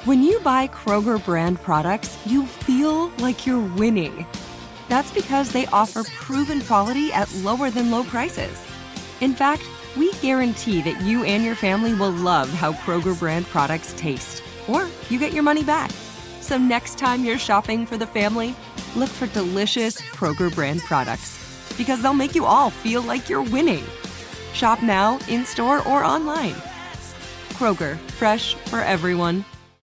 When you buy Kroger brand products, you feel like you're winning. That's because they offer proven quality at lower than low prices. In fact, we guarantee that you and your family will love how Kroger brand products taste, or you get your money back. So next time you're shopping for the family, look for delicious Kroger brand products, because they'll make you all feel like you're winning. Shop now, in-store, or online. Kroger, fresh for everyone.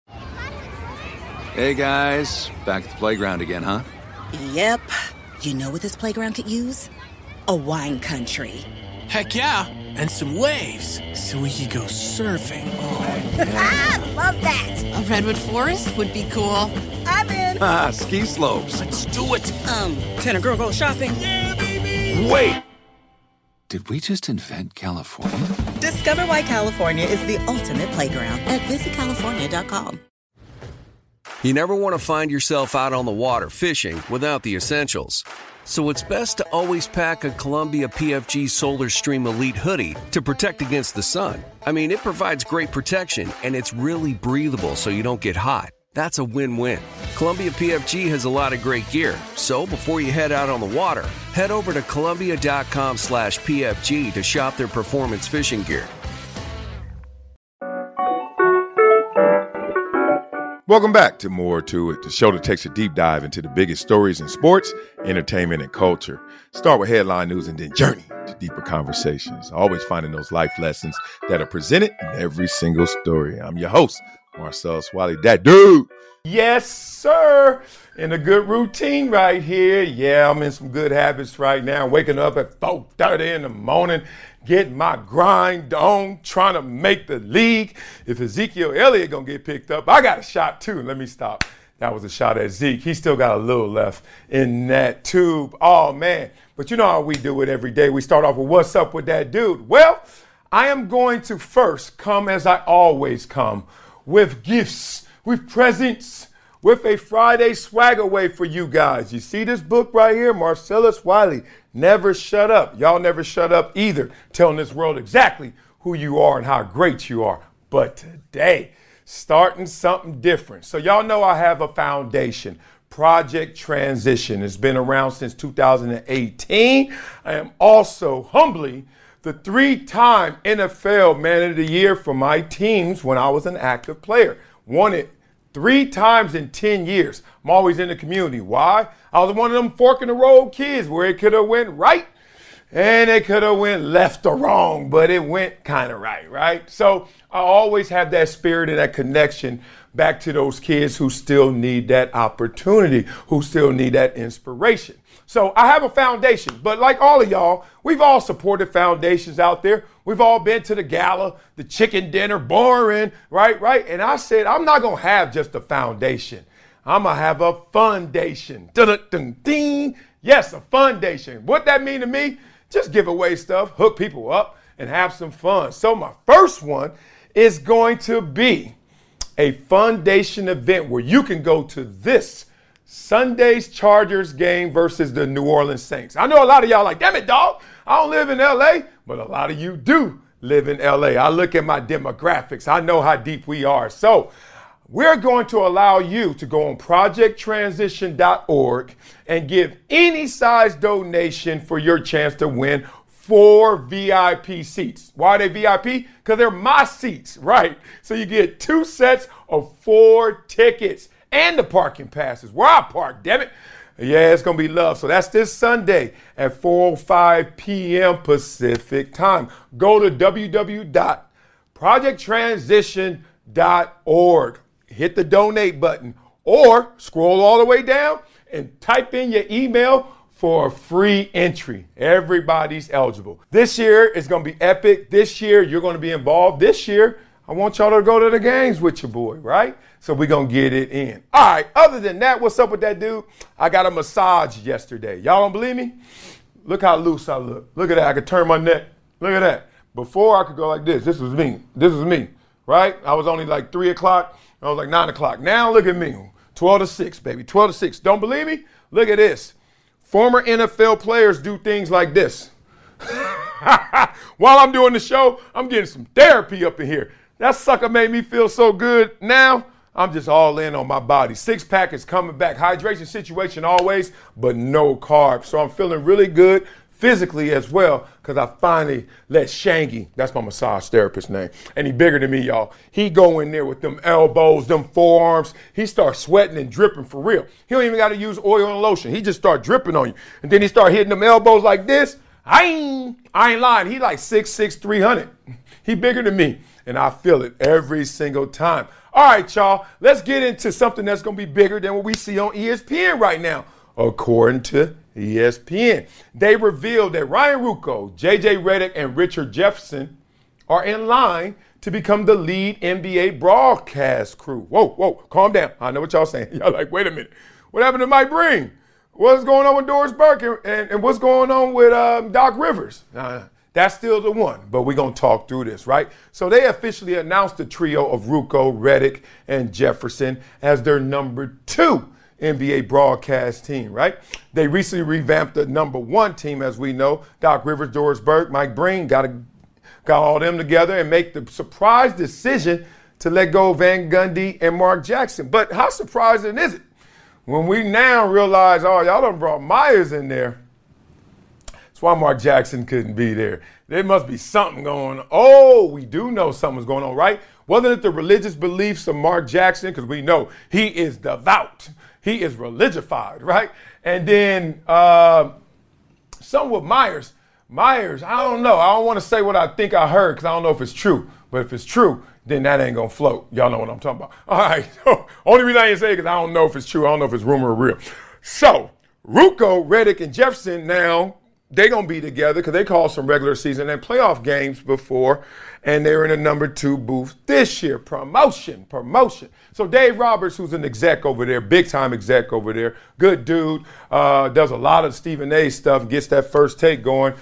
Hey guys, back at the playground again, huh? Yep. You know what this playground could use? A wine country. Heck yeah, and some waves so we could go surfing. Oh, yeah. Ah, love that. A redwood forest would be cool. I'm in. Ah, ski slopes. Let's do it. Can a girl go shopping? Yeah, baby. Wait! Did we just invent California? Discover why California is the ultimate playground at visitcalifornia.com. You never want to find yourself out on the water fishing without the essentials. So it's best to always pack a Columbia PFG Solar Stream Elite hoodie to protect against the sun. I mean, it provides great protection and it's really breathable so you don't get hot. That's a win-win. Columbia PFG has a lot of great gear. So before you head out on the water, head over to Columbia.com/PFG to shop their performance fishing gear. Welcome back to More to It, the show that takes a deep dive into the biggest stories in sports, entertainment, and culture. Start with headline news and then journey to deeper conversations. Always finding those life lessons that are presented in every single story. I'm your host, Marcellus Wiley, that dude. Yes, sir. In a good routine right here. Yeah, I'm in some good habits right now. Waking up at 4:30 in the morning, getting my grind on, trying to make the league. If Ezekiel Elliott gonna get picked up, I got a shot too. Let me stop. That was a shot at Zeke. He still got a little left in that tube. Oh, man. But you know how we do it every day. We start off with what's up with that dude. Well, I am going to first come as I always come, with gifts, with presents, with a Friday swag away for you guys. You see this book right here, Marcellus Wiley, Never Shut Up. Y'all never shut up either, telling this world exactly who you are and how great you are. But today, starting something different. So y'all know I have a foundation, Project Transition. It's been around since 2018. I am also humbly the 3-time NFL Man of the Year for my teams when I was an active player. Won it 3 times in 10 years. I'm always in the community. Why? I was one of them fork in the road kids where it could have went right and it could have went left or wrong, but it went kind of right? So I always have that spirit and that connection back to those kids who still need that opportunity, who still need that inspiration. So I have a foundation, but like all of y'all, we've all supported foundations out there. We've all been to the gala, the chicken dinner, boring, right? And I said, I'm not going to have just a foundation. I'm going to have a fundation. Dun-dun-dun-ding. Yes, a fundation. What that mean to me? Just give away stuff, hook people up, and have some fun. So my first one is going to be a foundation event where you can go to this Sunday's Chargers game versus the New Orleans Saints. I know a lot of y'all like, damn it, dog, I don't live in L.A., but a lot of you do live in L.A. I look at my demographics. I know how deep we are. So we're going to allow you to go on projecttransition.org and give any size donation for your chance to win 4 VIP seats. Why are they VIP? Because they're my seats, right? So you get 2 sets of 4 tickets. And the parking passes. Where I park, damn it. Yeah, it's going to be love. So that's this Sunday at 4:05 p.m. Pacific time. Go to www.projecttransition.org. Hit the donate button or scroll all the way down and type in your email for a free entry. Everybody's eligible. This year is going to be epic. This year, you're going to be involved. This year, I want y'all to go to the games with your boy, right? So we're going to get it in. All right, other than that, what's up with that dude? I got a massage yesterday. Y'all don't believe me? Look how loose I look. Look at that. I could turn my neck. Look at that. Before, I could go like this. This was me. This is me, right? I was only like 3 o'clock. I was like 9 o'clock. Now look at me. 12 to 6, baby. 12 to 6. Don't believe me? Look at this. Former NFL players do things like this. While I'm doing the show, I'm getting some therapy up in here. That sucker made me feel so good. Now I'm just all in on my body. Six-pack is coming back. Hydration situation always, but no carbs. So I'm feeling really good physically as well because I finally let Shangy, that's my massage therapist name, and he bigger than me, y'all. He go in there with them elbows, them forearms. He starts sweating and dripping for real. He don't even got to use oil and lotion. He just start dripping on you. And then he start hitting them elbows like this. I ain't lying. He like 6'6", 300. He bigger than me, and I feel it every single time. All right, y'all, let's get into something that's going to be bigger than what we see on ESPN right now. According to ESPN, they revealed that Ryan Ruocco, J.J. Redick, and Richard Jefferson are in line to become the lead NBA broadcast crew. Whoa, calm down. I know what y'all saying. Y'all like, wait a minute. What happened to Mike Breen? What's going on with Doris Burke and what's going on with Doc Rivers? That's still the one, but we're going to talk through this, right? So they officially announced the trio of Ruocco, Redick, and Jefferson as their number 2 NBA broadcast team, right? They recently revamped the number 1 team, as we know. Doc Rivers, Doris Burke, Mike Breen got all them together and make the surprise decision to let go of Van Gundy and Mark Jackson. But how surprising is it when we now realize, oh, y'all done brought Myers in there? That's why Mark Jackson couldn't be there. There must be something going on. Oh, we do know something's going on, right? Wasn't it the religious beliefs of Mark Jackson? Because we know he is devout. He is religified, right? And then something with Myers. Myers, I don't know. I don't want to say what I think I heard because I don't know if it's true. But if it's true, then that ain't going to float. Y'all know what I'm talking about. All right. Only reason I ain't say it because I don't know if it's true. I don't know if it's rumor or real. So, Ruocco, Redick, and Jefferson now, they're going to be together because they called some regular season and playoff games before, and they were in the number 2 booth this year. Promotion. So Dave Roberts, who's an exec over there, big-time exec over there, good dude, does a lot of Stephen A. stuff, gets that first take going,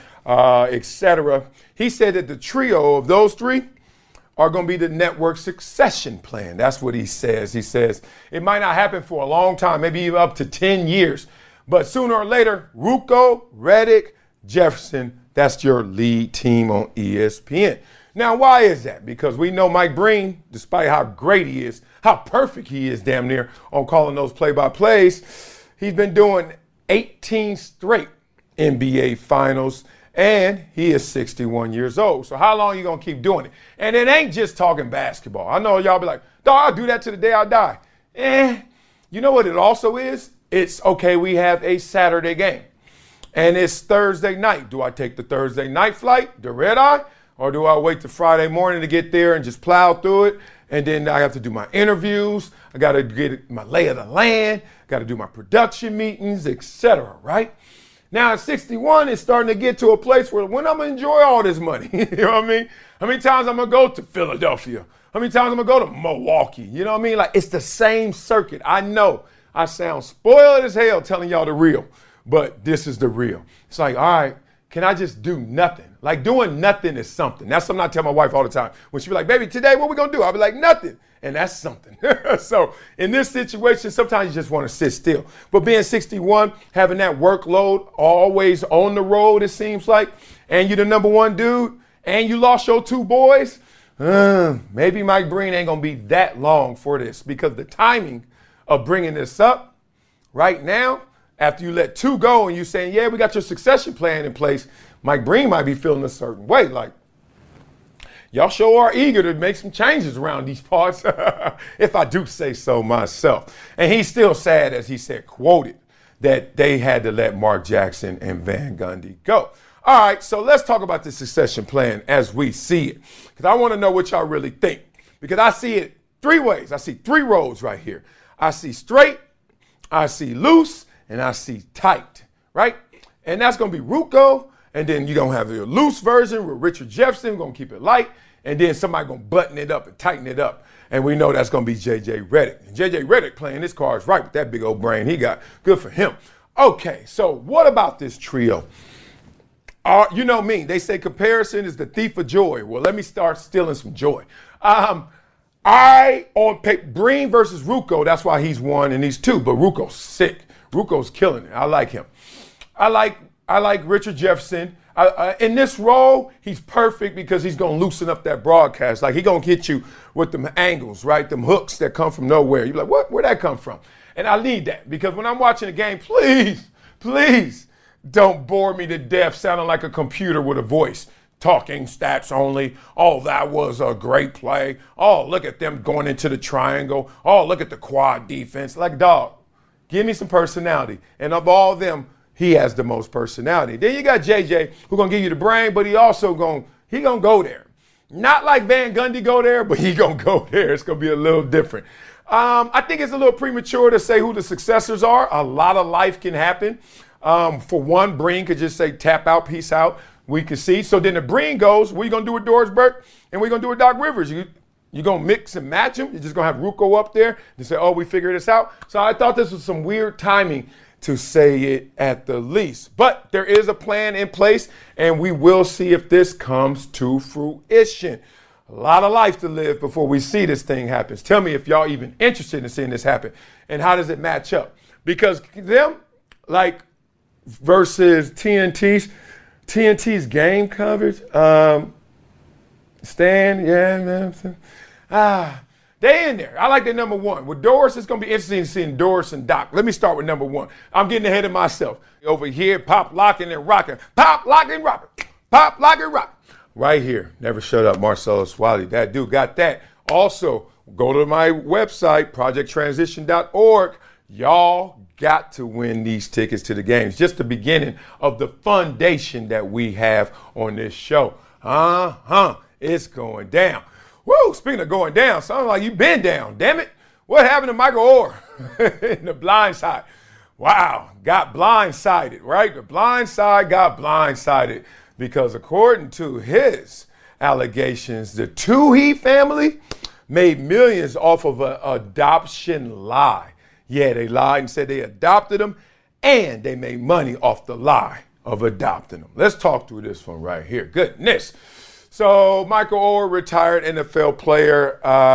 etc. He said that the trio of those 3 are going to be the network succession plan. That's what he says. He says it might not happen for a long time, maybe even up to 10 years. But sooner or later, Ruocco, Redick, Jefferson, that's your lead team on ESPN. Now, why is that? Because we know Mike Breen, despite how great he is, how perfect he is damn near on calling those play-by-plays, he's been doing 18 straight NBA finals, and he is 61 years old. So how long are you going to keep doing it? And it ain't just talking basketball. I know y'all be like, dog, I'll do that to the day I die. You know what it also is? It's, okay, we have a Saturday game, and it's Thursday night. Do I take the Thursday night flight, the red eye, or do I wait till Friday morning to get there and just plow through it? And then I have to do my interviews. I got to get my lay of the land. Got to do my production meetings, etc., right? Now at 61, it's starting to get to a place where when I'm going to enjoy all this money, you know what I mean? How many times I'm going to go to Philadelphia? How many times I'm going to go to Milwaukee? You know what I mean? Like, it's the same circuit. I know I sound spoiled as hell telling y'all the real, but this is the real. It's like, all right, can I just do nothing? Like, doing nothing is something. That's something I tell my wife all the time. When she be like, baby, today what we going to do? I'll be like, nothing. And that's something. So in this situation, sometimes you just want to sit still. But being 61, having that workload always on the road, it seems like, and you're the number 1 dude, and you lost your 2 boys, maybe Mike Breen ain't going to be that long for this, because the timing of bringing this up right now, after you let 2 go and you saying, yeah, we got your succession plan in place, Mike Breen might be feeling a certain way. Like, y'all sure are eager to make some changes around these parts, if I do say so myself. And he's still sad, as he said, quoted, that they had to let Mark Jackson and Van Gundy go. All right, so let's talk about the succession plan as we see it, because I want to know what y'all really think, because I see it 3 ways. I see 3 roads right here. I see straight, I see loose, and I see tight, right? And that's going to be Ruocco, and then you're going to have the loose version with Richard Jefferson. We're going to keep it light, and then somebody going to button it up and tighten it up. And we know that's going to be J.J. Redick. And J.J. Redick playing his cards right with that big old brain he got. Good for him. Okay, so what about this trio? You know me. They say comparison is the thief of joy. Well, let me start stealing some joy. Breen versus Ruocco, that's why he's 1 and he's 2, but Ruocco's sick. Ruocco's killing it. I like him. I like Richard Jefferson. In this role, he's perfect because he's going to loosen up that broadcast. Like, he's going to get you with them angles, right? Them hooks that come from nowhere. You're like, what? Where'd that come from? And I need that because when I'm watching a game, please don't bore me to death sounding like a computer with a voice. Talking stats only. Oh, that was a great play. Oh, look at them going into the triangle. Oh, look at the quad defense. Like, dog, give me some personality. And of all them, he has the most personality. Then you got JJ, who's going to give you the brain, but he also going to go there. Not like Van Gundy go there, but he going to go there. It's going to be a little different. I think it's a little premature to say who the successors are. A lot of life can happen. For one, Breen could just say tap out, peace out. We can see. So then the Breen goes, what are you going to do with Doris Burke? And what are you going to do with Doc Rivers? You're going to mix and match them? You're just going to have Ruocco up there and say, oh, we figured this out? So I thought this was some weird timing to say it at the least. But there is a plan in place, and we will see if this comes to fruition. A lot of life to live before we see this thing happen. Tell me if y'all even interested in seeing this happen, and how does it match up? Because them, like, versus TNT's game coverage, Stan, yeah, man. They in there. I like that number one. With Doris, it's going to be interesting seeing Doris and Doc. Let me start with number one. I'm getting ahead of myself. Over here, pop, locking, and rocking. Pop, locking, rocking. Pop, locking, rocking. Right here. Never shut up, Marcelo Swally. That dude got that. Also, go to my website, projecttransition.org. Y'all got to win these tickets to the games. Just the beginning of the foundation that we have on this show. It's going down. Woo, speaking of going down, sounds like you've been down, damn it. What happened to Michael Oher in The Blind Side? Wow, got blindsided, right? The Blind Side got blindsided because according to his allegations, the Tuohy family made millions off of an adoption lie. Yeah, they lied and said they adopted him, and they made money off the lie of adopting him. Let's talk through this one right here. Goodness. So Michael Oher, retired NFL player,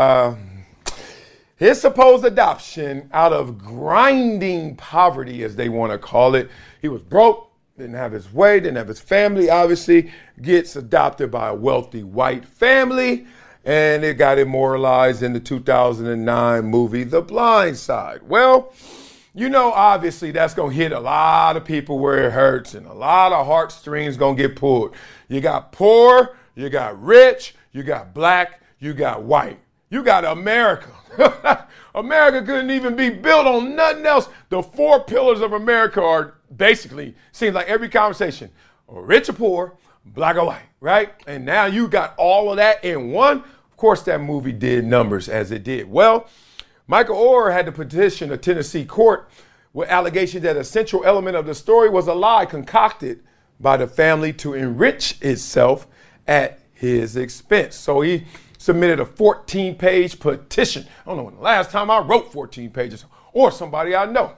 his supposed adoption out of grinding poverty, as they want to call it. He was broke, didn't have his way, didn't have his family, obviously, gets adopted by a wealthy white family, and it got immortalized in the 2009 movie, The Blind Side. Well, you know, obviously, that's going to hit a lot of people where it hurts, and a lot of heartstrings going to get pulled. You got poor, you got rich, you got black, you got white. You got America. America couldn't even be built on nothing else. The four pillars of America are basically, seems like every conversation, rich or poor, black or white, right? And now you got all of that in one. Of course, that movie did numbers as it did. Well, Michael Oher had to petition a Tennessee court with allegations that a central element of the story was a lie concocted by the family to enrich itself at his expense. So he submitted a 14-page petition. I don't know when the last time I wrote 14 pages, or somebody I know.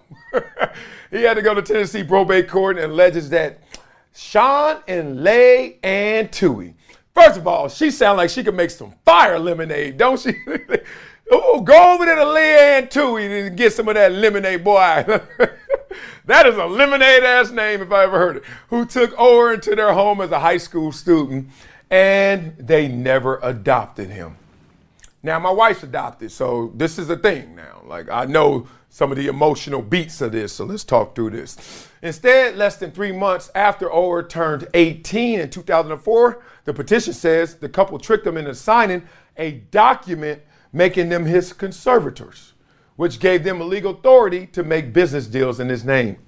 He had to go to Tennessee probate court and alleges that Sean and Leigh Ann Tuohy. First of all, she sounds like she could make some fire lemonade, don't she? Oh, go over there to Leigh Ann Tuohy and get some of that lemonade, boy. That is a lemonade-ass name if I ever heard it. Who took Oher into their home as a high school student, and they never adopted him. Now, my wife's adopted, so this is a thing now. Like, I know some of the emotional beats of this, so let's talk through this. Instead, less than 3 months after Oher turned 18 in 2004, the petition says the couple tricked him into signing a document making them his conservators, which gave them a legal authority to make business deals in his name.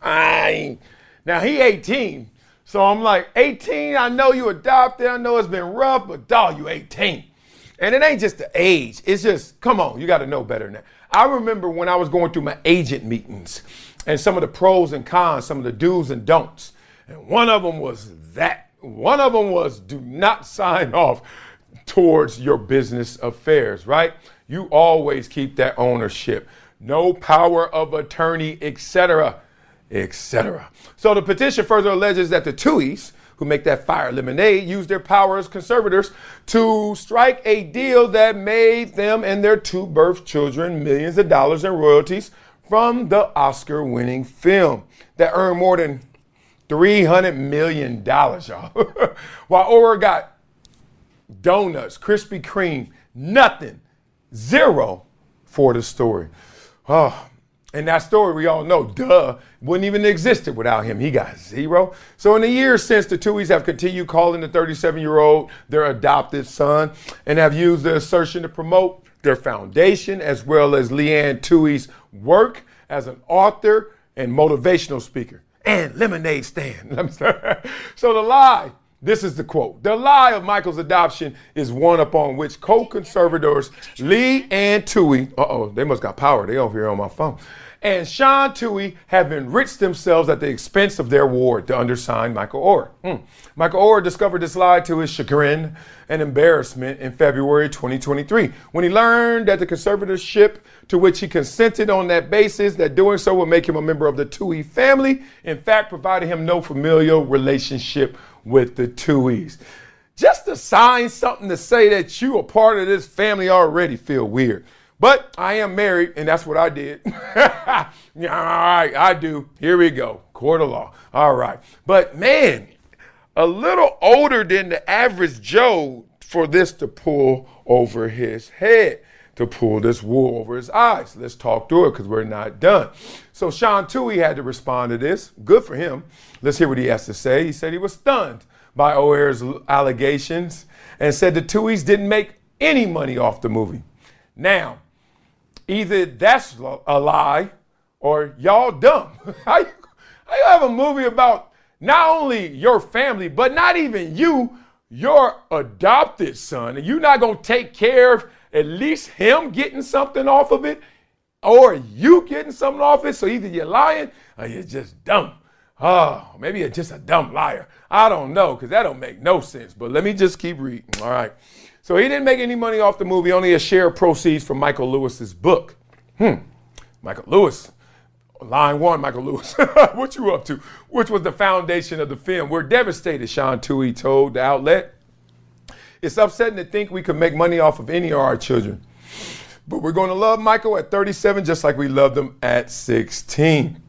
Now, he 18. So I'm like, 18, I know you adopted, I know it's been rough, but dog, you 18. And it ain't just the age, it's just, come on, you gotta know better than that. I remember when I was going through my agent meetings and some of the pros and cons, some of the do's and don'ts. And one of them was that. One of them was do not sign off towards your business affairs, right? You always keep that ownership. No power of attorney, etc., etc. So the petition further alleges that the Tuohys, who make that fire lemonade, used their power as conservators to strike a deal that made them and their two birth children millions of dollars in royalties from the Oscar-winning film that earned more than $300 million, y'all. While Orr got donuts, Krispy Kreme, nothing, zero for the story. Oh, and that story we all know, wouldn't even existed without him. He got zero. So in the years since, the Tuohys have continued calling the 37-year-old their adopted son and have used the assertion to promote their foundation as well as Leanne Tuohy's work as an author and motivational speaker and lemonade stand. So the lie, this is the quote, the lie of Michael's adoption is one upon which co-conservators Leanne Tuohy, they must got power, they over here on my phone, and Sean Tuohy have enriched themselves at the expense of their ward, the undersigned Michael Orr. Michael Orr discovered this lie to his chagrin and embarrassment in February 2023 when he learned that the conservatorship to which he consented on that basis, that doing so would make him a member of the Tuohy family, in fact provided him no familial relationship with the Tuohys. Just to sign something to say that you are part of this family already feel weird. But I am married, and that's what I did. Yeah, all right, I do. Here we go. Court of law. All right. But man, a little older than the average Joe for this to pull over his head, to pull this wool over his eyes. Let's talk through it because we're not done. So Sean Tuohy had to respond to this. Good for him. Let's hear what he has to say. He said he was stunned by O'Hare's allegations and said the Tuohys didn't make any money off the movie. Now, either that's a lie or y'all dumb. How you have a movie about not only your family, but not even you, your adopted son, and you're not going to take care of at least him getting something off of it or you getting something off it? So either you're lying or you're just dumb. Oh, maybe you're just a dumb liar. I don't know, because that don't make no sense. But let me just keep reading. All right. So he didn't make any money off the movie, only a share of proceeds from Michael Lewis's book. Michael Lewis, line one, Michael Lewis, what you up to? Which was the foundation of the film. We're devastated, Sean Tuohy told the outlet. It's upsetting to think we could make money off of any of our children. But we're going to love Michael at 37 just like we loved him at 16.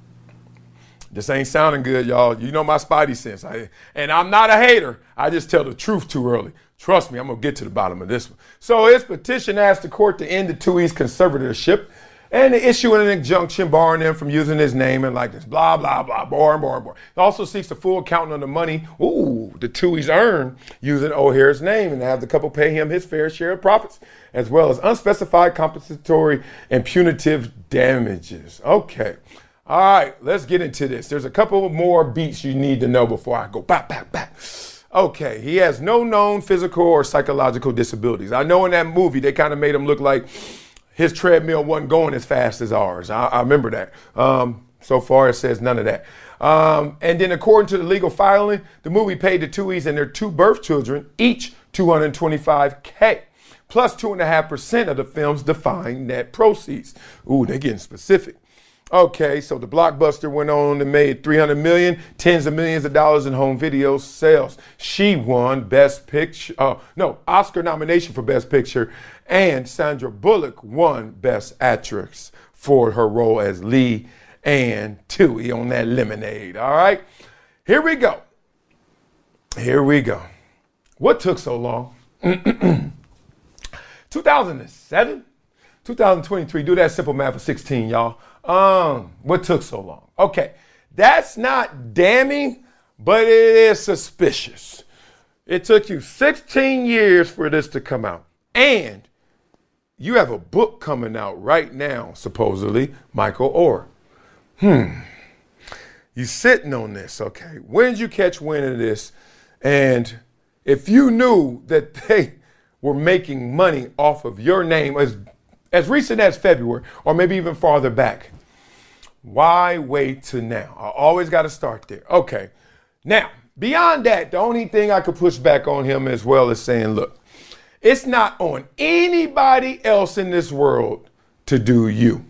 This ain't sounding good, y'all. You know my spidey sense. And I'm not a hater. I just tell the truth too early. Trust me, I'm going to get to the bottom of this one. So his petition asked the court to end the Tuohy's conservatorship and to issue an injunction barring them from using his name and likeness. Blah, blah, blah, boring. It also seeks a full accounting of the money, the Tuohys earned using O'Hare's name and to have the couple pay him his fair share of profits, as well as unspecified compensatory and punitive damages. Okay. All right, let's get into this. There's a couple more beats you need to know before I go back. Okay, he has no known physical or psychological disabilities. I know in that movie they kind of made him look like his treadmill wasn't going as fast as ours. I remember that. So far it says none of that. And then according to the legal filing, the movie paid the Tuohys and their two birth children each $225K. Plus 2.5% of the film's defined net proceeds. Ooh, they're getting specific. Okay, so the blockbuster went on and made $300 million, tens of millions of dollars in home video sales. She won Best Picture, Oscar nomination for Best Picture, and Sandra Bullock won Best Actress for her role as Leanne Tuohy on that Lemonade. All right, here we go. What took so long? 2007, 2023. Do that simple math for 16, y'all. What took so long? Okay, that's not damning, but it is suspicious. It took you 16 years for this to come out. And you have a book coming out right now, supposedly, Michael Orr. You sitting on this, okay. When did you catch wind of this? And if you knew that they were making money off of your name as recent as February, or maybe even farther back, why wait till now? I always got to start there. Okay. Now, beyond that, the only thing I could push back on him as well is saying, look, it's not on anybody else in this world to do you.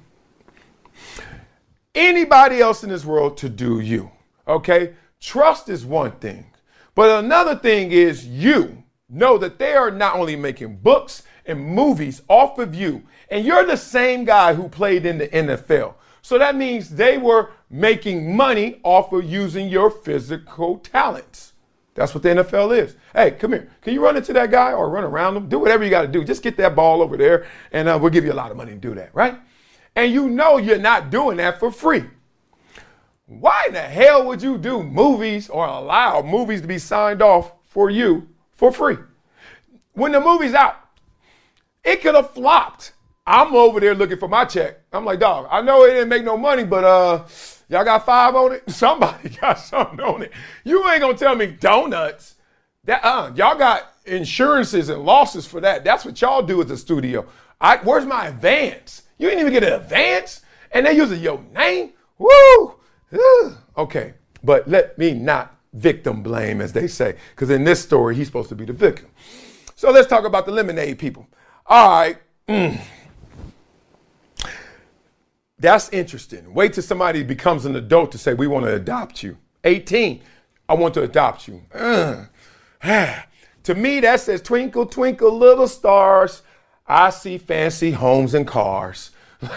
Anybody else in this world to do you. Okay? Trust is one thing. But another thing is you know that they are not only making books and movies off of you, and you're the same guy who played in the NFL. So that means they were making money off of using your physical talents. That's what the NFL is. Hey, come here. Can you run into that guy or run around him? Do whatever you got to do. Just get that ball over there, and we'll give you a lot of money to do that, right? And you know you're not doing that for free. Why in the hell would you do movies or allow movies to be signed off for you for free? When the movie's out, it could have flopped. I'm over there looking for my check. I'm like, dog, I know it didn't make no money, but y'all got 5 on it? Somebody got something on it. You ain't gonna tell me donuts. That y'all got insurances and losses for that. That's what y'all do at the studio. Where's my advance? You didn't even get an advance, and they using your name? Woo! Okay, but let me not victim blame, as they say, because in this story, he's supposed to be the victim. So let's talk about the lemonade people. All right. That's interesting. Wait till somebody becomes an adult to say, we want to adopt you. 18, I want to adopt you. To me, that says, twinkle, twinkle, little stars, I see fancy homes and cars.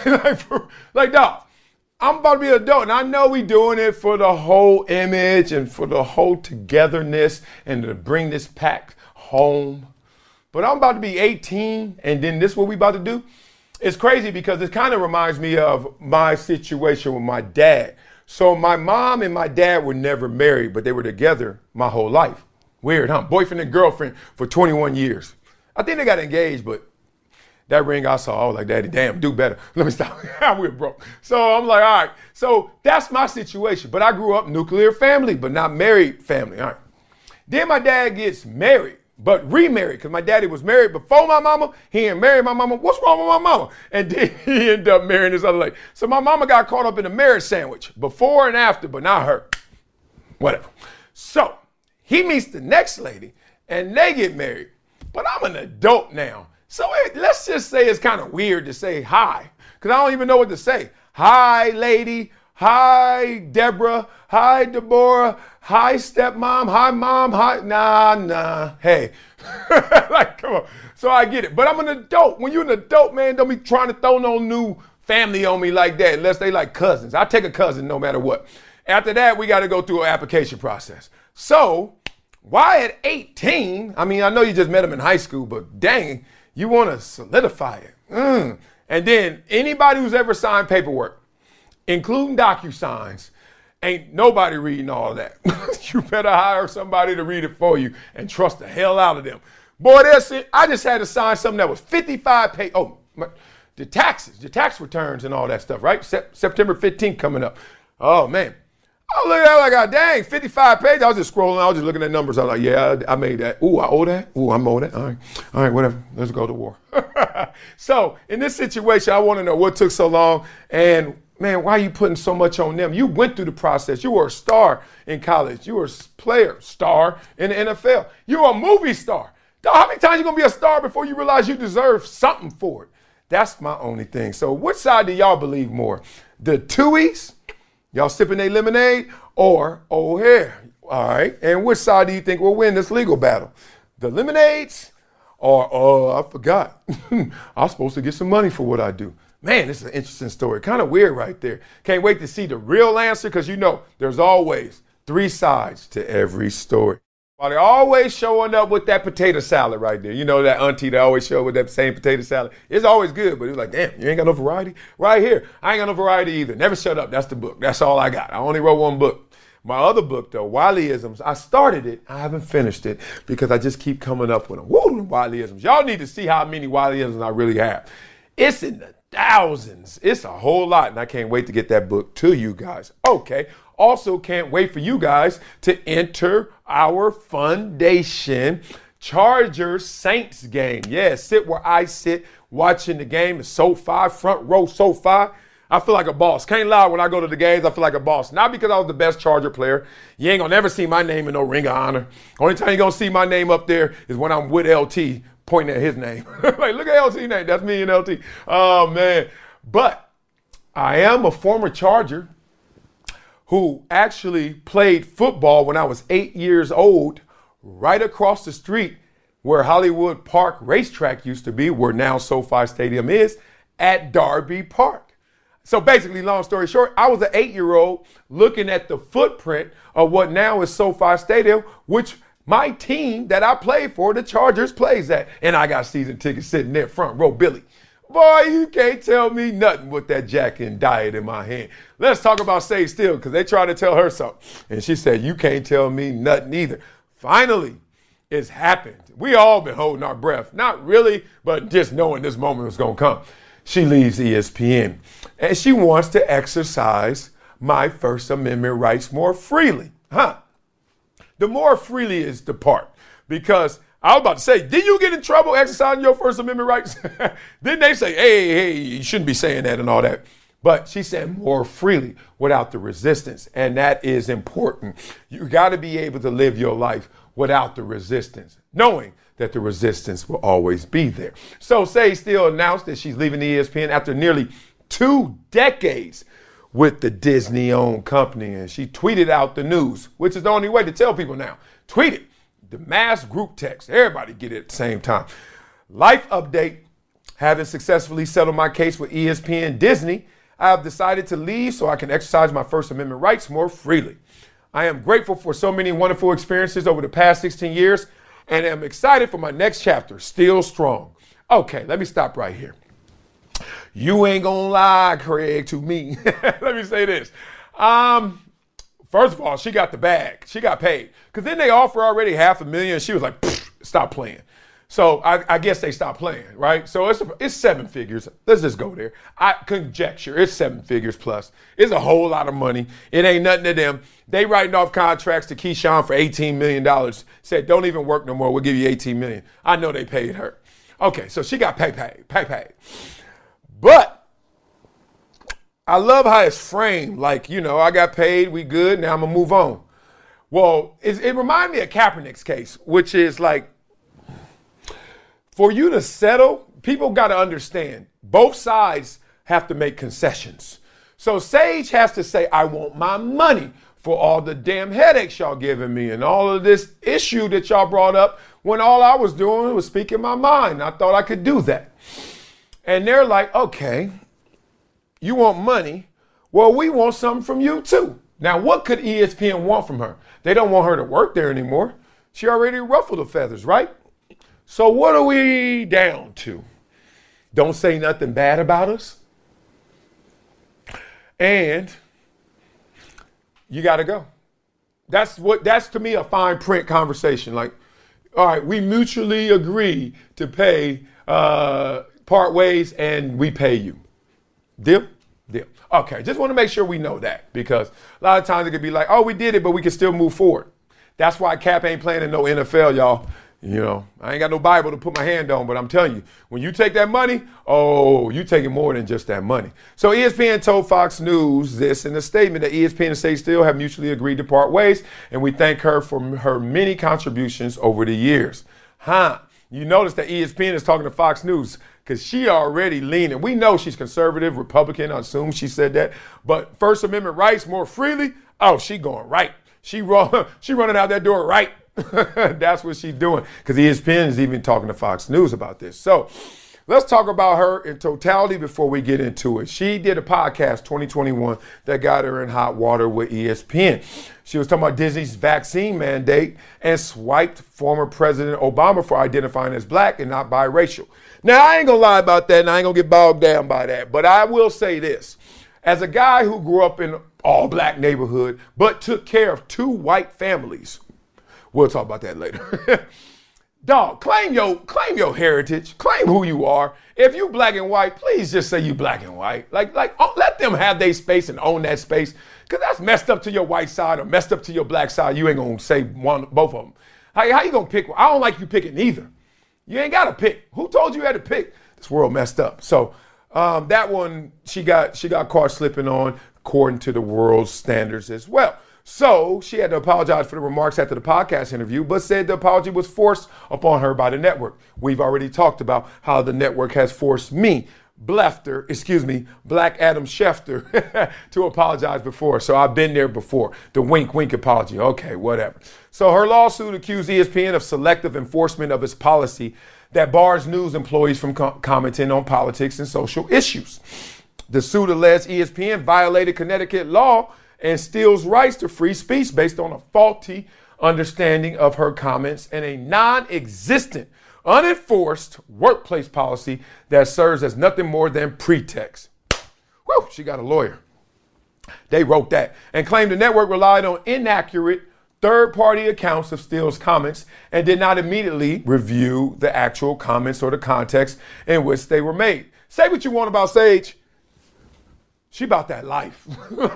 like, dog, I'm about to be an adult, and I know we doing it for the whole image and for the whole togetherness and to bring this pack home. But I'm about to be 18, and then this is what we about to do? It's crazy because it kind of reminds me of my situation with my dad. So my mom and my dad were never married, but they were together my whole life. Weird, huh? Boyfriend and girlfriend for 21 years. I think they got engaged, but that ring I saw, I was like, Daddy, damn, do better. Let me stop. We're broke. So I'm like, all right. So that's my situation. But I grew up nuclear family, but not married family. All right. Then my dad gets married, but remarried, because my daddy was married before my mama. He didn't marry my mama. What's wrong with my mama? And then he ended up marrying this other lady. So my mama got caught up in a marriage sandwich, before and after, but not her. Whatever. So he meets the next lady, and they get married. But I'm an adult now. So let's just say it's kind of weird to say hi, because I don't even know what to say. Hi, lady. Hi, Deborah. Hi, Deborah. Hi, stepmom. Hi, mom. Hi. Nah. Hey. Like, come on. So I get it. But I'm an adult. When you're an adult, man, don't be trying to throw no new family on me like that, unless they like cousins. I take a cousin no matter what. After that, we got to go through an application process. So why at 18? I mean, I know you just met him in high school, but dang, you want to solidify it. And then anybody who's ever signed paperwork, including DocuSigns, ain't nobody reading all of that. You better hire somebody to read it for you and trust the hell out of them. Boy, that's it. I just had to sign something that was 55 pages. Oh, the taxes, the tax returns and all that stuff, right? September 15th coming up. Oh, man. Oh, look at that. Like, dang, 55 pages. I was just scrolling. I was just looking at numbers. I was like, yeah, I made that. Ooh, I owe that. Ooh, I'm owe that. All right, whatever. Let's go to war. So in this situation, I want to know what took so long. And, man, why are you putting so much on them? You went through the process. You were a star in college. You were a player, star in the NFL. You were a movie star. How many times are you going to be a star before you realize you deserve something for it? That's my only thing. So which side do y'all believe more? The Tuohys? Y'all sipping their lemonade, or O'Hare? All right. And which side do you think will win this legal battle? The lemonades, or I forgot. I was supposed to get some money for what I do. Man, this is an interesting story. Kind of weird right there. Can't wait to see the real answer, because you know there's always 3 sides to every story. Well, they're always showing up with that potato salad right there. You know that auntie that always show up with that same potato salad. It's always good, but it's like, damn, you ain't got no variety? Right here, I ain't got no variety either. Never Shut Up, that's the book. That's all I got. I only wrote 1 book. My other book, though, Wileyisms, I started it. I haven't finished it because I just keep coming up with them. Woo, Wileyisms. Y'all need to see how many Wileyisms I really have. It's in the thousands. It's a whole lot, and I can't wait to get that book to you guys. Okay. Also, can't wait for you guys to enter our Foundation Chargers Saints game. Yeah, sit where I sit watching the game. The SoFi, front row SoFi. I feel like a boss. Can't lie, when I go to the games, I feel like a boss. Not because I was the best Charger player. You ain't gonna never see my name in no Ring of Honor. Only time you're gonna see my name up there is when I'm with LT pointing at his name. Like, look at LT's name. That's me and LT. Oh, man. But I am a former Charger who actually played football when I was 8 years old, right across the street where Hollywood Park Racetrack used to be, where now SoFi Stadium is, at Darby Park. So basically, long story short, I was an 8-year-old looking at the footprint of what now is SoFi Stadium, which my team that I played for, the Chargers, plays at. And I got season tickets sitting there front row, Billy. Boy, you can't tell me nothing with that jacket and diet in my hand. Let's talk about Sage Steele, because they tried to tell her something. And she said, you can't tell me nothing either. Finally, it's happened. We all been holding our breath. Not really, but just knowing this moment was going to come. She leaves ESPN, and she wants to exercise my First Amendment rights more freely. The more freely is the part, because I was about to say, did you get in trouble exercising your First Amendment rights? Didn't they say, hey, you shouldn't be saying that and all that? But she said more freely without the resistance, and that is important. You got to be able to live your life without the resistance, knowing that the resistance will always be there. So Sage Steele announced that she's leaving ESPN after nearly 2 decades with the Disney-owned company, and she tweeted out the news, which is the only way to tell people now. Tweet it. The mass group text. Everybody get it at the same time. Life update. Having successfully settled my case with ESPN Disney, I have decided to leave so I can exercise my First Amendment rights more freely. I am grateful for so many wonderful experiences over the past 16 years, and am excited for my next chapter, still strong. Okay, let me stop right here. You ain't gonna lie, Craig, to me. Let me say this. First of all, she got the bag. She got paid. Because then they offer already $500,000. She was like, stop playing. So I guess they stopped playing, right? So it's 7 figures. Let's just go there. I conjecture it's 7 figures plus. It's a whole lot of money. It ain't nothing to them. They writing off contracts to Keyshawn for $18 million. Said, don't even work no more. We'll give you $18 million. I know they paid her. Okay, so she got paid. But I love how it's framed. Like, I got paid. We good. Now I'm going to move on. Well, it reminded me of Kaepernick's case, which is like, for you to settle, people got to understand, both sides have to make concessions. So Sage has to say, I want my money for all the damn headaches y'all giving me and all of this issue that y'all brought up when all I was doing was speaking my mind. I thought I could do that. And they're like, okay, you want money? Well, we want something from you too. Now, what could ESPN want from her? They don't want her to work there anymore. She already ruffled the feathers, right? So what are we down to? Don't say nothing bad about us. And you got to go. That's to me a fine print conversation. Like, all right, we mutually agree to pay part ways and we pay you. Deal? Deal. Okay, just want to make sure we know that, because a lot of times it could be like, oh, we did it, but we can still move forward. That's why Cap ain't playing in no NFL, y'all. I ain't got no Bible to put my hand on, but I'm telling you, when you take that money, you taking more than just that money. So ESPN told Fox News this in a statement that ESPN and Sage Steele have mutually agreed to part ways, and we thank her for her many contributions over the years. You notice that ESPN is talking to Fox News because she already leaning. We know she's conservative, Republican. I assume she said that. But First Amendment rights more freely, she going right. She running out that door right. That's what she's doing, because ESPN is even talking to Fox News about this. So let's talk about her in totality before we get into it. She did a podcast 2021 that got her in hot water with ESPN. She was talking about Disney's vaccine mandate and swiped former President Obama for identifying as black and not biracial. Now, I ain't gonna lie about that, and I ain't gonna get bogged down by that, but I will say this. As a guy who grew up in an all-black neighborhood but took care of 2 white families, we'll talk about that later. Dog, claim your heritage. Claim who you are. If you black and white, please just say you black and white. Like, let them have their space and own that space. Because that's messed up to your white side or messed up to your black side. You ain't going to say both of them. How you going to pick one? I don't like you picking neither. You ain't got to pick. Who told you had to pick? This world messed up. So that one, she got caught slipping on according to the world's standards as well. So she had to apologize for the remarks after the podcast interview, but said the apology was forced upon her by the network. We've already talked about how the network has forced me, Black Adam Schefter, to apologize before. So I've been there before. The wink apology. Okay, whatever. So her lawsuit accused ESPN of selective enforcement of its policy that bars news employees from commenting on politics and social issues. The suit alleged ESPN violated Connecticut law and Steele's rights to free speech based on a faulty understanding of her comments and a non-existent, unenforced workplace policy that serves as nothing more than pretext. Whew, she got a lawyer. They wrote that and claimed the network relied on inaccurate third-party accounts of Steele's comments and did not immediately review the actual comments or the context in which they were made. Say what you want about Sage. She about that life.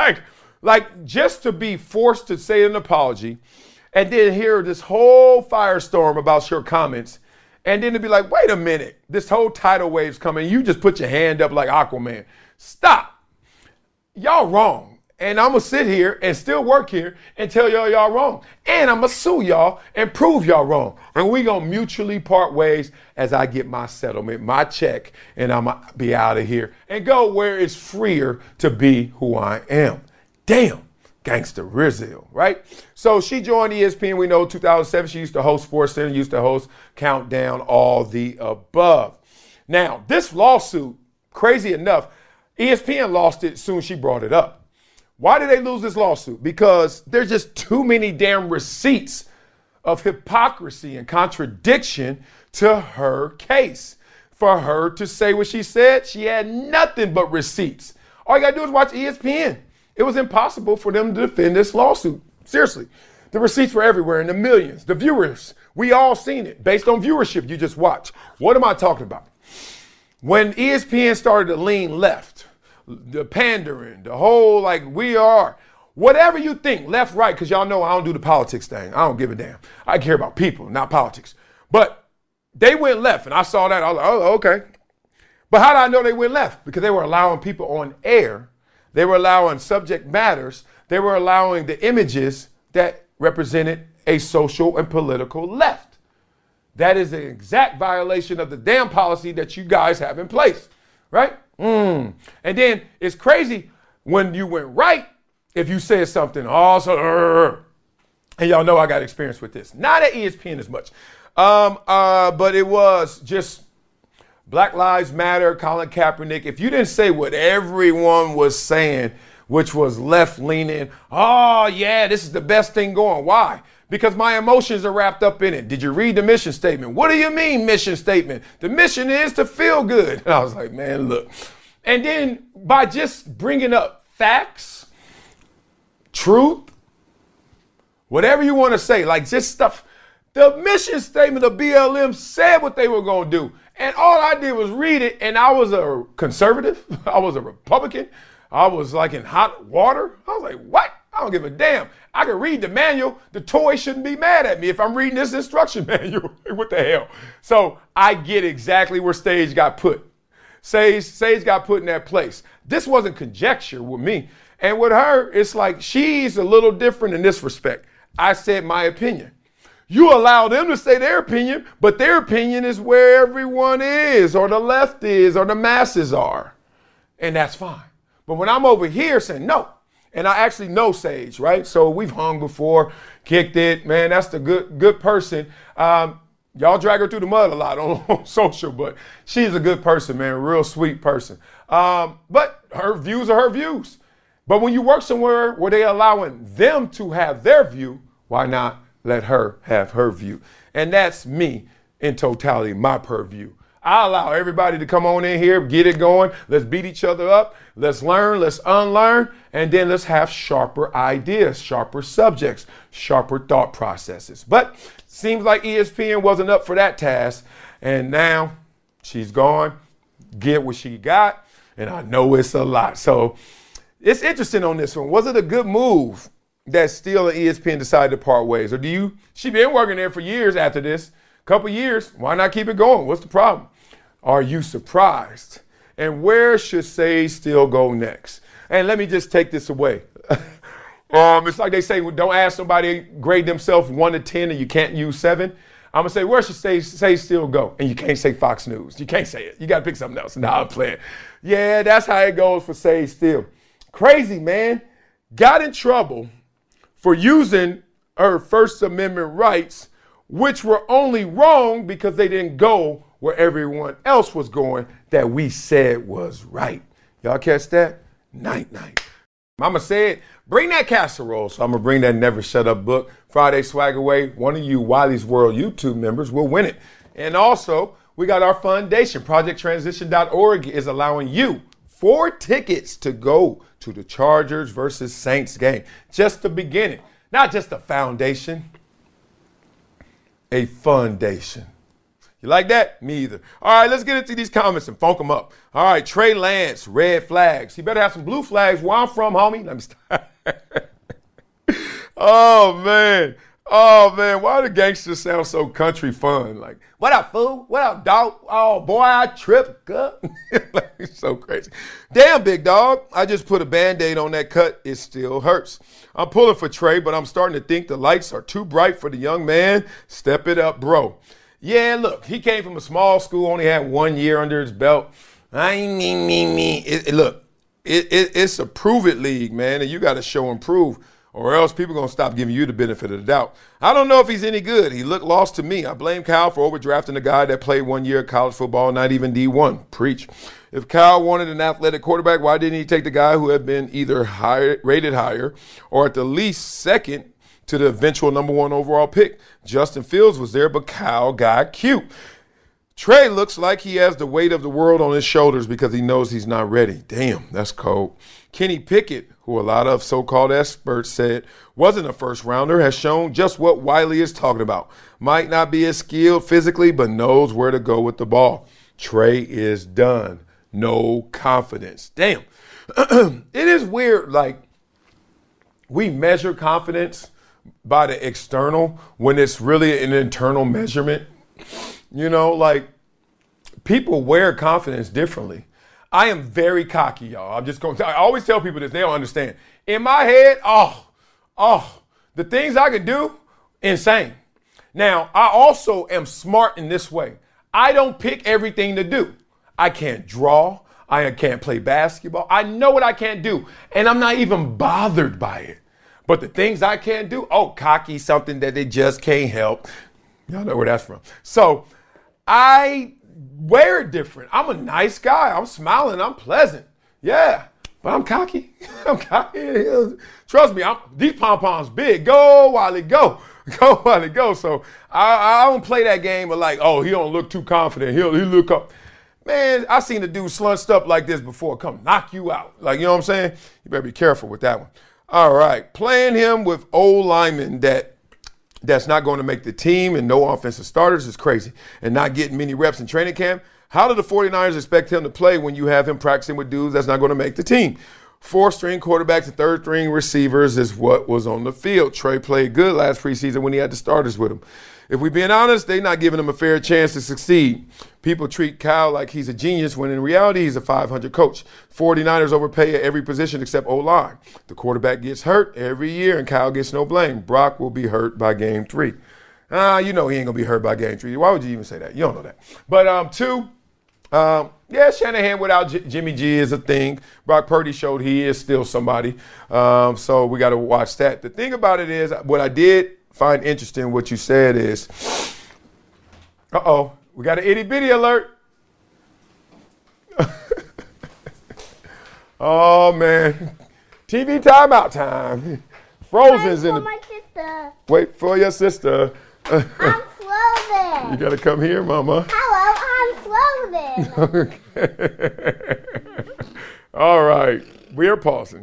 like just to be forced to say an apology and then hear this whole firestorm about your comments and then to be like, wait a minute, this whole tidal wave's coming. You just put your hand up like Aquaman. Stop. Y'all wrong. And I'm going to sit here and still work here and tell y'all wrong. And I'm going to sue y'all and prove y'all wrong. And we going to mutually part ways as I get my settlement, my check, and I'm going to be out of here and go where it's freer to be who I am. Damn, gangster Rizzo, right? So she joined ESPN, we know, 2007. She used to host SportsCenter, used to host Countdown, all the above. Now, this lawsuit, crazy enough, ESPN lost it soon she brought it up. Why did they lose this lawsuit? Because there's just too many damn receipts of hypocrisy and contradiction to her case. For her to say what she said, she had nothing but receipts. All you gotta do is watch ESPN. It was impossible for them to defend this lawsuit. Seriously. The receipts were everywhere in the millions. The viewers, we all seen it. Based on viewership, you just watch. What am I talking about? When ESPN started to lean left, the pandering, the whole we are, whatever you think, left, right, because y'all know I don't do the politics thing. I don't give a damn. I care about people, not politics. But they went left, and I saw that. I was like, oh, okay. But how did I know they went left? Because they were allowing people on air. They were allowing subject matters. They were allowing the images that represented a social and political left. That is an exact violation of the damn policy that you guys have in place, right? And then it's crazy when you went right, if you said something also, and y'all know I got experience with this. Not at ESPN as much, but it was just Black Lives Matter, Colin Kaepernick. If you didn't say what everyone was saying, which was left-leaning, oh yeah, this is the best thing going. Why? Because my emotions are wrapped up in it. Did you read the mission statement? What do you mean mission statement? The mission is to feel good. And I was like, man, look. And then by just bringing up facts, truth, whatever you want to say, just stuff, the mission statement of BLM said what they were going to do. And all I did was read it, and I was a conservative. I was a Republican. I was in hot water. I was like, what? I don't give a damn. I can read the manual. The toy shouldn't be mad at me if I'm reading this instruction manual. What the hell? So I get exactly where Sage got put. Sage got put in that place. This wasn't conjecture with me. And with her, it's she's a little different in this respect. I said my opinion. You allow them to say their opinion, but their opinion is where everyone is, or the left is, or the masses are. And that's fine. But when I'm over here saying no, and I actually know Sage, right? So we've hung before, kicked it. Man, that's the good person. Y'all drag her through the mud a lot on social, but she's a good person, man, a real sweet person. But her views are her views. But when you work somewhere where they're allowing them to have their view, why not let her have her view? And that's me in totality, my purview. I allow everybody to come on in here, get it going. Let's beat each other up. Let's learn, let's unlearn, and then let's have sharper ideas, sharper subjects, sharper thought processes. But seems like ESPN wasn't up for that task, and now she's gone, get what she got, and I know it's a lot. So it's interesting on this one. Was it a good move that Steele and ESPN decided to part ways? Or she been working there for years after this, couple years, why not keep it going? What's the problem? Are you surprised? And where should Sage Steele go next? And let me just take this away. It's like they say, don't ask somebody grade themselves 1 to 10 and you can't use 7. I'm going to say, where should Sage Steele go? And you can't say Fox News. You can't say it. You got to pick something else. Nah, I'm playing. Yeah, that's how it goes for Sage Steele. Crazy, man. Got in trouble for using her First Amendment rights, which were only wrong because they didn't go where everyone else was going that we said was right. Y'all catch that? Night. Mama said, bring that casserole. So I'm going to bring that Never Shut Up book. Friday swag away. One of you Wiley's World YouTube members will win it. And also, we got our foundation. ProjectTransition.org is allowing you 4 tickets to go to the Chargers versus Saints game. Just the beginning. Not just a foundation. A foundation. You like that? Me either. All right, let's get into these comments and funk them up. All right, Trey Lance, red flags. You better have some blue flags where I'm from, homie. Let me start. Oh, man. Why do gangsters sound so country fun? Like, what up, fool? What up, dog? Oh, boy, I tripped. It's so crazy. Damn, big dog. I just put a Band-Aid on that cut. It still hurts. I'm pulling for Trey, but I'm starting to think the lights are too bright for the young man. Step it up, bro. Yeah, look, he came from a small school, only had 1 year under his belt. It's a prove-it league, man, and you got to show and prove, or else people are going to stop giving you the benefit of the doubt. I don't know if he's any good. He looked lost to me. I blame Kyle for overdrafting a guy that played 1 year of college football, not even D1. Preach. If Kyle wanted an athletic quarterback, why didn't he take the guy who had been either rated higher or at the least second to the eventual number 1 overall pick? Justin Fields was there, but Kyle got cute. Trey looks like he has the weight of the world on his shoulders because he knows he's not ready. Damn, that's cold. Kenny Pickett, who a lot of so-called experts said wasn't a first-rounder, has shown just what Wiley is talking about. Might not be as skilled physically, but knows where to go with the ball. Trey is done. No confidence. Damn. It is weird, like, we measure confidence by the external when it's really an internal measurement. You know, like, people wear confidence differently. I am very cocky, y'all. I always tell people this, they don't understand. In my head, the things I can do, insane. Now, I also am smart in this way. I don't pick everything to do. I can't draw. I can't play basketball. I know what I can't do, and I'm not even bothered by it. But the things I can't do, cocky, something that they just can't help. Y'all know where that's from. So I wear it different. I'm a nice guy. I'm smiling. I'm pleasant. Yeah, but I'm cocky. I'm cocky. Trust me, these pom-poms big. Go, Wiley, go. Go, Wiley, go. So I don't play that game of like, he don't look too confident. He look up. Man, I seen a dude slunched up like this before come knock you out. Like, you know what I'm saying? You better be careful with that one. All right, playing him with old linemen that's not going to make the team and no offensive starters is crazy. And not getting many reps in training camp. How do the 49ers expect him to play when you have him practicing with dudes that's not going to make the team? 4th-string quarterbacks and 3rd-string receivers is what was on the field. Trey played good last preseason when he had the starters with him. If we're being honest, they're not giving him a fair chance to succeed. People treat Kyle like he's a genius when in reality he's a 500 coach. 49ers overpay at every position except O-line. The quarterback gets hurt every year and Kyle gets no blame. Brock will be hurt by game 3. You know he ain't going to be hurt by game 3. Why would you even say that? You don't know that. But 2, Shanahan without Jimmy G is a thing. Brock Purdy showed he is still somebody. So we got to watch that. The thing about it is what I did find interesting what you said is, we got an itty-bitty alert. Oh, man. TV timeout time. Frozen's in the... my sister. Wait for your sister. I'm Frozen. You got to come here, Mama. Hello, I'm Frozen. Okay. All right. We are pausing.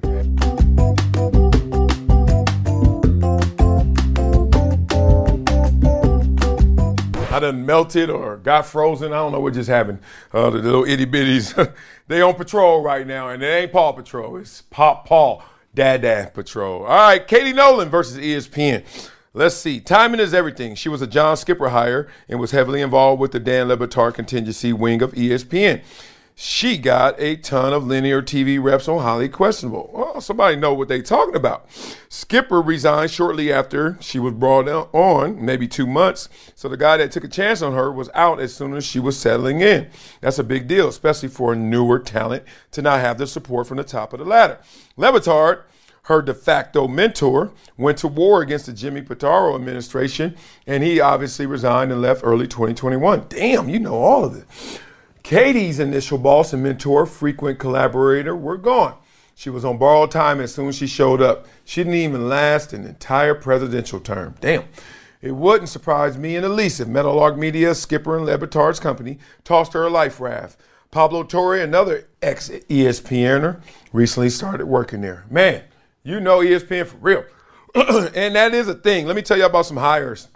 I done melted or got frozen. I don't know what just happened. The little itty bitties, they on patrol right now, and it ain't Paw Patrol. It's Paw Dad Patrol. All right, Katie Nolan versus ESPN. Let's see. Timing is everything. She was a John Skipper hire and was heavily involved with the Dan Le Batard contingency wing of ESPN. She got a ton of linear TV reps on Highly Questionable. Well, somebody know what they talking about. Skipper resigned shortly after she was brought on, maybe 2 months. So the guy that took a chance on her was out as soon as she was settling in. That's a big deal, especially for a newer talent to not have the support from the top of the ladder. Le Batard, her de facto mentor, went to war against the Jimmy Pitaro administration, and he obviously resigned and left early 2021. Damn, you know all of it. Katie's initial boss and mentor, frequent collaborator, were gone. She was on borrowed time as soon as she showed up. She didn't even last an entire presidential term. Damn. It wouldn't surprise me in the least if Meadowlark Media, Skipper and Le Batard's company, tossed her a life raft. Pablo Torre, another ex-ESPNer, recently started working there. Man, you know ESPN for real. And that is a thing. Let me tell you about some hires.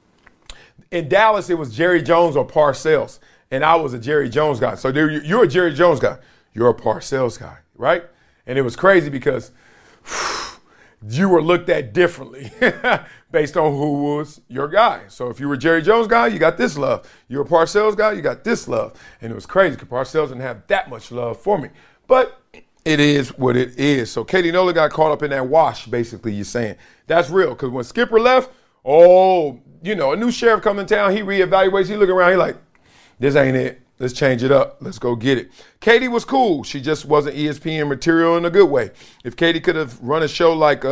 In Dallas, it was Jerry Jones or Parcells, and I was a Jerry Jones guy. So you're a Jerry Jones guy. You're a Parcells guy, right? And it was crazy because you were looked at differently based on who was your guy. So if you were a Jerry Jones guy, you got this love. You were a Parcells guy, you got this love. And it was crazy because Parcells didn't have that much love for me. But it is what it is. So Katie Nolan got caught up in that wash, basically, you're saying. That's real, because when Skipper left, a new sheriff come in town, he reevaluates, he look around, he like, this ain't it. Let's change it up. Let's go get it. Katie was cool. She just wasn't ESPN material in a good way. If Katie could have run a show like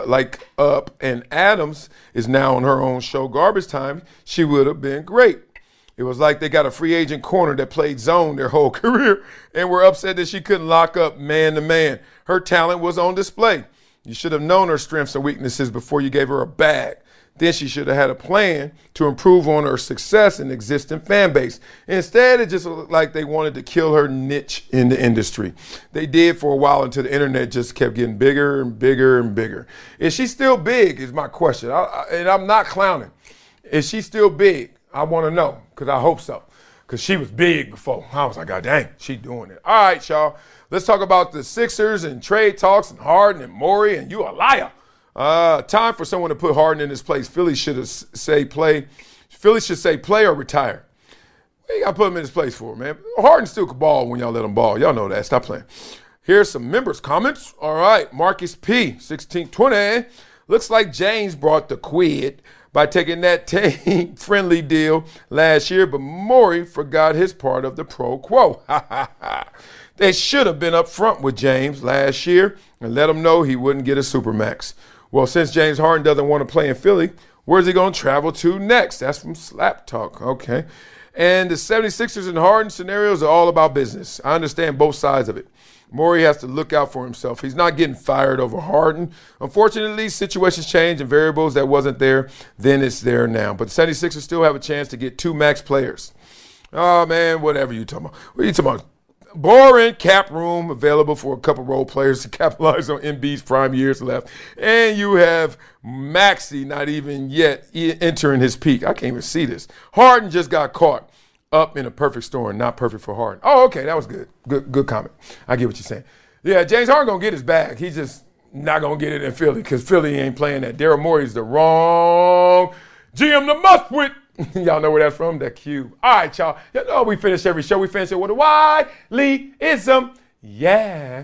Up and Adams is now on her own show, Garbage Time, she would have been great. It was like they got a free agent corner that played zone their whole career and were upset that she couldn't lock up man to man. Her talent was on display. You should have known her strengths and weaknesses before you gave her a bag. Then she should have had a plan to improve on her success in existing fan base. Instead, it just looked like they wanted to kill her niche in the industry. They did for a while until the internet just kept getting bigger and bigger and bigger. Is she still big is my question. And I'm not clowning. Is she still big? I want to know, because I hope so. Because she was big before. I was like, God dang, she doing it. All right, y'all. Let's talk about the Sixers and trade talks and Harden and Morey and you a liar. Time for someone to put Harden in his place. Philly should say play. Philly should say play or retire. What you got to put him in his place for, man? Harden still can ball when y'all let him ball. Y'all know that. Stop playing. Here's some members' comments. All right. Marcus P. 1620. Looks like James brought the quid by taking that team-friendly deal last year, but Morey forgot his part of the pro quo. They should have been up front with James last year and let him know he wouldn't get a Supermax. Well, since James Harden doesn't want to play in Philly, where's he going to travel to next? That's from Slap Talk. Okay. And the 76ers and Harden scenarios are all about business. I understand both sides of it. Morey has to look out for himself. He's not getting fired over Harden. Unfortunately, situations change and variables that wasn't there, then it's there now. But the 76ers still have a chance to get two max players. Oh, man, whatever you talking about. What are you talking about? Boring cap room available for a couple role players to capitalize on Embiid's prime years left. And you have Maxey not even yet entering his peak. I can't even see this. Harden just got caught up in a perfect storm, not perfect for Harden. Oh, okay, that was good. Good comment. I get what you're saying. Yeah, James Harden going to get his bag. He's just not going to get it in Philly because Philly ain't playing that. Daryl Morey's the wrong GM to muff with. Y'all know where that's from? That cube. All right, y'all. You know we finish every show. We finish it with a Wiley-ism. Yeah.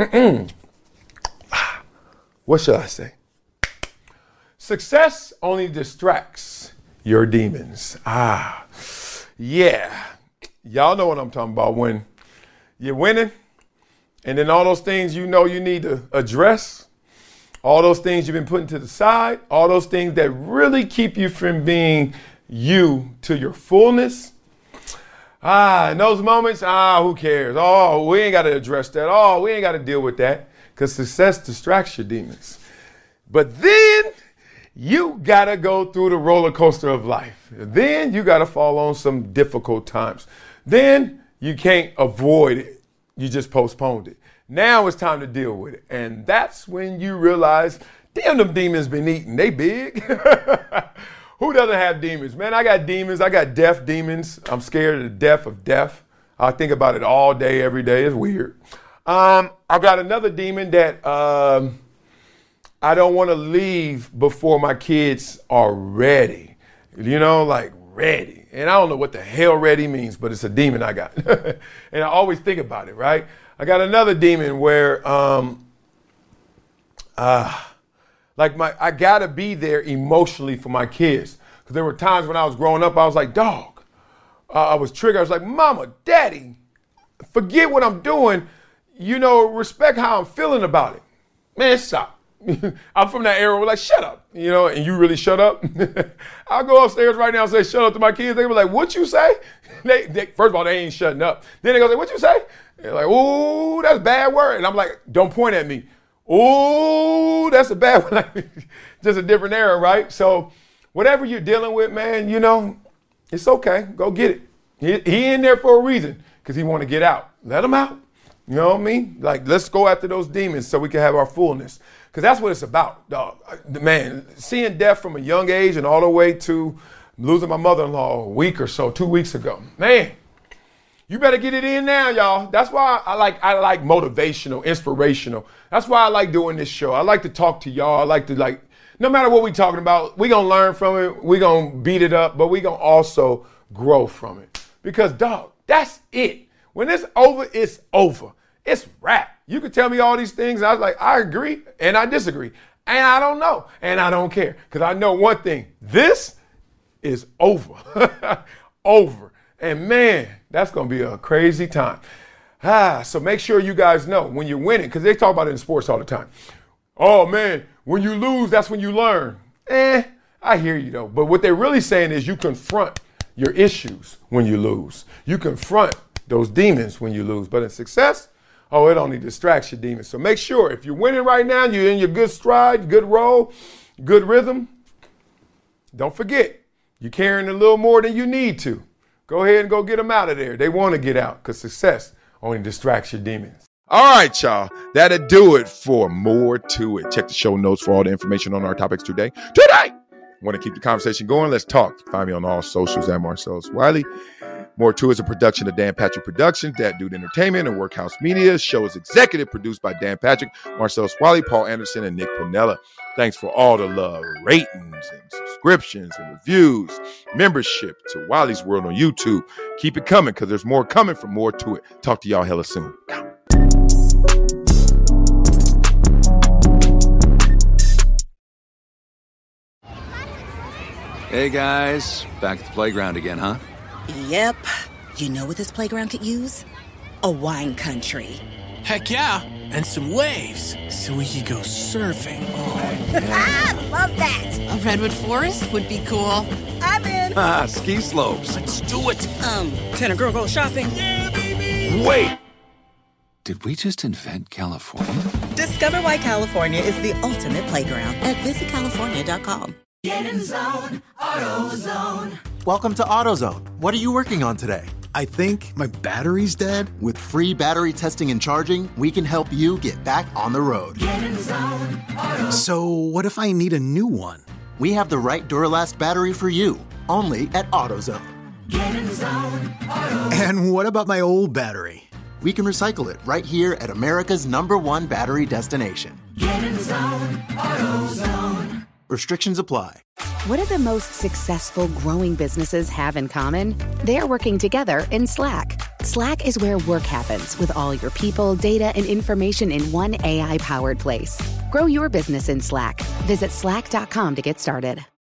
What should I say? Success only distracts your demons. Yeah. Y'all know what I'm talking about. When you're winning and then all those things you know you need to address, all those things you've been putting to the side, all those things that really keep you from being you to your fullness. In those moments, who cares? Oh, we ain't got to address that. Oh, we ain't got to deal with that because success distracts your demons. But then you got to go through the roller coaster of life. Then you got to fall on some difficult times. Then you can't avoid it. You just postponed it. Now it's time to deal with it. And that's when you realize, damn, them demons been eating. They big. Who doesn't have demons? Man, I got demons. I got deaf demons. I'm scared of the death of death. I think about it all day, every day. It's weird. I've got another demon that I don't want to leave before my kids are ready. You know, like ready. And I don't know what the hell ready means, but it's a demon I got. And I always think about it, right? I got another demon where I gotta be there emotionally for my kids. Because there were times when I was growing up, I was like, dog. I was triggered. I was like, mama, daddy, forget what I'm doing. You know, respect how I'm feeling about it. Man, stop. I'm from that era where we're like, shut up, you know, and you really shut up. I'll go upstairs right now and say, shut up to my kids. They were like, what you say? They first of all, they ain't shutting up. Then they go say, what you say? They're like, ooh, that's a bad word. And I'm like, don't point at me. Ooh, that's a bad word. Just a different era, right? So whatever you're dealing with, man, you know, it's okay. Go get it. He in there for a reason because he want to get out. Let him out. You know what I mean? Like, let's go after those demons so we can have our fullness. Because that's what it's about, dog. Man, seeing death from a young age and all the way to losing my mother-in-law a week or so, 2 weeks ago. Man, you better get it in now, y'all. That's why I like motivational, inspirational. That's why I like doing this show. I like to talk to y'all. I like to, no matter what we talking about, we going to learn from it. We going to beat it up, but we going to also grow from it. Because, dog, that's it. When it's over, it's over. It's rap. You could tell me all these things. And I was like, I agree and I disagree. And I don't know. And I don't care. Because I know one thing. This is over. Over. And man, that's going to be a crazy time. So make sure you guys know when you're winning. Because they talk about it in sports all the time. Oh, man, when you lose, that's when you learn. I hear you, though. But what they're really saying is you confront your issues when you lose. You confront those demons when you lose. But in success, it only distracts your demons. So make sure if you're winning right now, you're in your good stride, good roll, good rhythm, don't forget, you're carrying a little more than you need to. Go ahead and go get them out of there. They want to get out because success only distracts your demons. All right, y'all. That'll do it for More To It. Check the show notes for all the information on our topics today. Want to keep the conversation going? Let's talk. Find me on all socials at Marcellus Wiley. More To It is a production of Dan Patrick Productions, That Dude Entertainment, and Workhouse Media. The show is executive produced by Dan Patrick, Marcellus Wiley, Paul Anderson, and Nick Pinella. Thanks for all the love, ratings, and subscriptions, and reviews, membership to Wiley's World on YouTube. Keep it coming because there's more coming from More To It. Talk to y'all hella soon. Hey, guys. Back at the playground again, huh? Yep. You know what this playground could use? A wine country. Heck yeah, and some waves so we could go surfing. Oh, yeah. I love that. A redwood forest would be cool. I'm in. Ski slopes. Let's do it. Can a girl go shopping? Yeah, baby. Wait! Did we just invent California? Discover why California is the ultimate playground at visitcalifornia.com. Get in zone, AutoZone. Welcome to AutoZone. What are you working on today? I think my battery's dead. With free battery testing and charging, we can help you get back on the road. Get in zone, AutoZone. So what if I need a new one? We have the right Duralast battery for you, only at AutoZone. Get in zone, AutoZone. And what about my old battery? We can recycle it right here at America's #1 battery destination. Get in zone, AutoZone. Restrictions apply. What do the most successful growing businesses have in common? They're working together in Slack. Slack is where work happens with all your people, data, and information in one AI-powered place. Grow your business in Slack. Visit slack.com to get started.